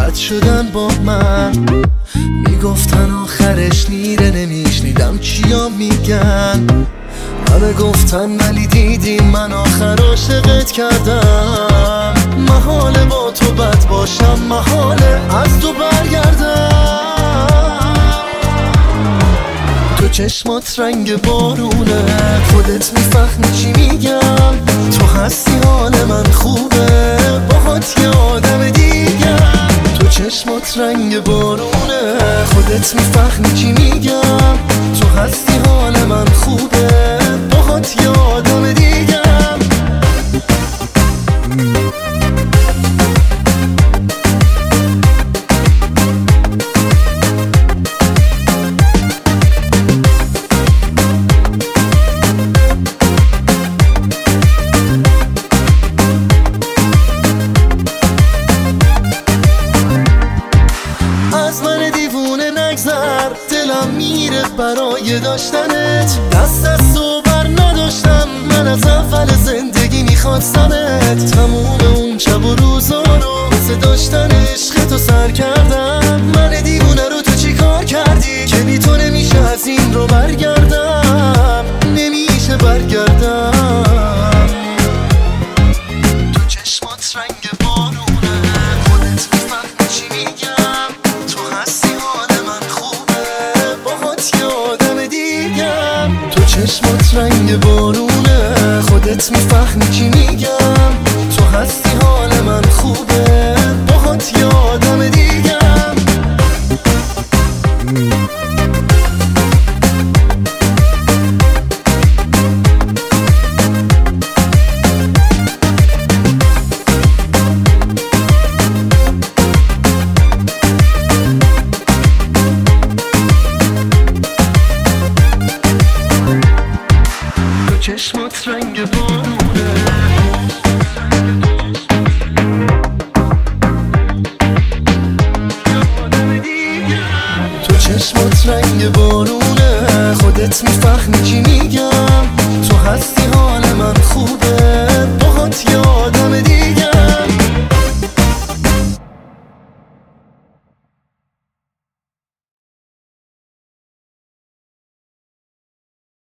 بد شدن با من، میگفتن آخرش میره، نمیشنیدم چیا میگن. همه گفتن ولی دیدی من آخر عاشقت کردم. محاله با تو بد باشم، محاله از تو برگردم. تو چشمات رنگ بارونه، خودت میفهمی چی میگم. تو هستی حال من خوبه، باهات یه آدم دیگم. تو چشمات رنگ بارونه، خودت میفهمی چی میگم. تو هستی حال من خوبه، باهات یه آدم دیگم. از من دیوونه نگذر، دلم میره برای داشتنت. دست از تو بر نداشتم، من از اول زندگی میخواستمت. تموم اون شب و روزا رو واسه داشتن عشق تو سر کردم. من دیوونه رو تو چی کار کردی که بی تو نمیشه از این رو برگردم، نمیشه برگردم. تو چشمات رنگ بارونه، خودت میفهمی چی میگم. تو هستی حال من خوبه، باهات یه آدم دیگم. تو چشمات رنگ بارونه، خودت میفهمی چی میگم. تو هستی حال من خوبه، باهات یه آدم دیگم. چشمات رنگ بارونه، تو چشمات رنگ بارونه، خودت میفهمی چی میگم. تو هستی حال من خوبه، باهات یه آدم دیگه.